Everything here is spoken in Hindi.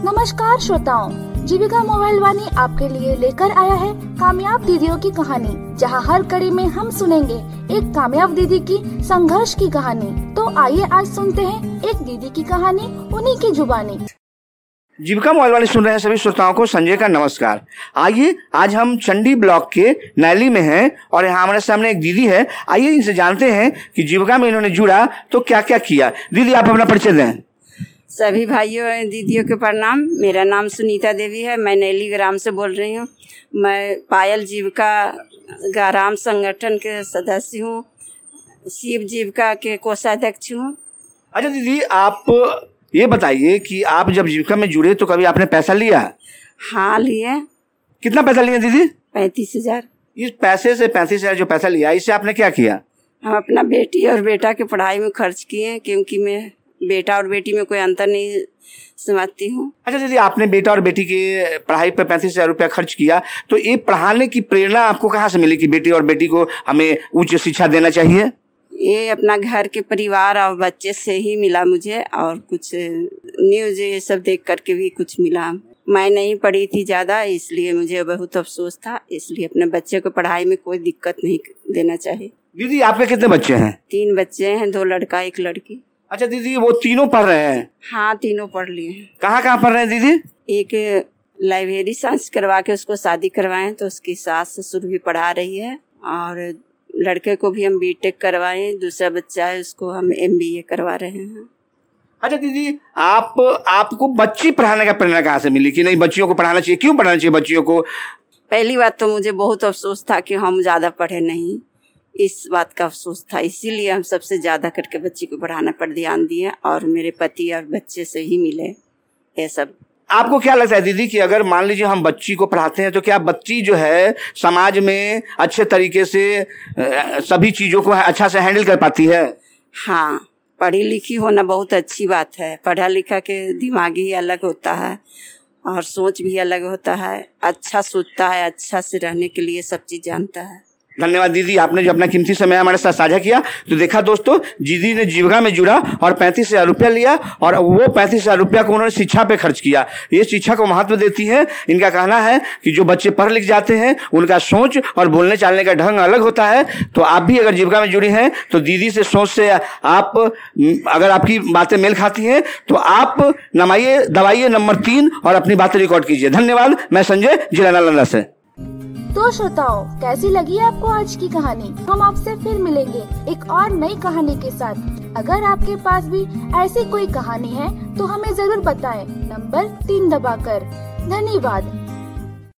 नमस्कार श्रोताओं, जीविका मोबाइल वाणी आपके लिए लेकर आया है कामयाब दीदियों की कहानी, जहां हर कड़ी में हम सुनेंगे एक कामयाब दीदी की संघर्ष की कहानी। तो आइए आज सुनते हैं एक दीदी की कहानी उन्हीं की जुबानी। जीविका मोबाइल वाणी सुन रहे हैं सभी श्रोताओं को संजय का नमस्कार। आइए आज हम चंडी ब्लॉक के नैली में हैं और यहाँ हमारे सामने एक दीदी है। आइए इनसे जानते हैं कि जीविका में इन्होंने जुड़ा तो क्या क्या किया। दीदी आप अपना परिचय दें। सभी भाइयों और दीदियों के प्रणाम। मेरा नाम सुनीता देवी है। मैं नैली ग्राम से बोल रही हूँ। मैं पायल जीविका ग्राम संगठन के सदस्य हूँ। शिव जीविका के कोषाध्यक्ष हूँ। अच्छा दीदी, आप ये बताइए कि आप जब जीविका में जुड़े तो कभी आपने पैसा लिया? हाँ, लिए। कितना पैसा लिया दीदी? 35,000। इस पैसे से 35,000 जो पैसा लिया, इससे आपने क्या किया? हम अपना बेटी और बेटा की पढ़ाई में खर्च किए, क्योंकि मैं बेटा और बेटी में कोई अंतर नहीं समझती हूँ। अच्छा दीदी, आपने बेटा और बेटी की पढ़ाई पर 35,000 रुपया खर्च किया, तो ये पढ़ाने की प्रेरणा आपको कहाँ से मिली कि बेटी और बेटी को हमें उच्च शिक्षा देना चाहिए? ये अपना घर के परिवार और बच्चे से ही मिला मुझे, और कुछ न्यूज ये सब देख करके भी कुछ मिला। मैं नहीं पढ़ी थी ज़्यादा, इसलिए मुझे बहुत अफसोस था। इसलिए अपने बच्चे को पढ़ाई में कोई दिक्कत नहीं देना चाहिए। दीदी आपके कितने बच्चे हैं? 3 बच्चे हैं, 2 लड़का 1 लड़की। अच्छा दीदी, वो तीनों पढ़ रहे हैं? हाँ, तीनों पढ़ लिए हैं। कहाँ पढ़ रहे हैं दीदी? एक लाइब्रेरी साइंस करवा के उसको शादी करवाए, तो उसकी सास ससुर भी पढ़ा रही है, और लड़के को भी हम बीटेक करवाए। दूसरा बच्चा है, उसको हम MBA करवा रहे हैं। अच्छा दीदी, आपको बच्ची पढ़ाने का प्रेरणा कहाँ से मिली कि नहीं बच्चियों को पढ़ाना चाहिए? क्यों पढ़ाना चाहिए बच्चियों को? पहली बात तो मुझे बहुत अफसोस था कि हम ज़्यादा पढ़े नहीं, इस बात का अफसोस था। इसीलिए हम सबसे ज़्यादा करके बच्ची को पढ़ाने पर ध्यान दिए, और मेरे पति और बच्चे से ही मिले ये सब। आपको क्या लगता है दीदी कि अगर मान लीजिए हम बच्ची को पढ़ाते हैं तो क्या बच्ची जो है समाज में अच्छे तरीके से सभी चीज़ों को अच्छा से हैंडल कर पाती है? हाँ, पढ़ी लिखी होना बहुत अच्छी बात है। पढ़ा लिखा के दिमाग ही अलग होता है और सोच भी अलग होता है। अच्छा सोचता है, अच्छा से रहने के लिए सब चीज़ जानता है। धन्यवाद दीदी, आपने जो अपना कीमती समय हमारे साथ साझा किया। तो देखा दोस्तों, दीदी ने जीविका में जुड़ा और 35,000 रुपया लिया, और वो 35,000 रुपया को उन्होंने शिक्षा पे खर्च किया। ये शिक्षा को महत्व देती है। इनका कहना है कि जो बच्चे पढ़ लिख जाते हैं उनका सोच और बोलने चालने का ढंग अलग होता है। तो आप भी अगर जीविका में जुड़ी हैं तो दीदी से सोच से आप, अगर आपकी बातें मेल खाती हैं तो आप नमाइए दवाइए नंबर 3 और अपनी बातें रिकॉर्ड कीजिए। धन्यवाद। मैं संजय, जिला नालंदा से। तो श्रोताओं, कैसी लगी आपको आज की कहानी? हम आपसे फिर मिलेंगे एक और नई कहानी के साथ। अगर आपके पास भी ऐसी कोई कहानी है तो हमें जरूर बताएं, नंबर 3 दबाकर। धन्यवाद।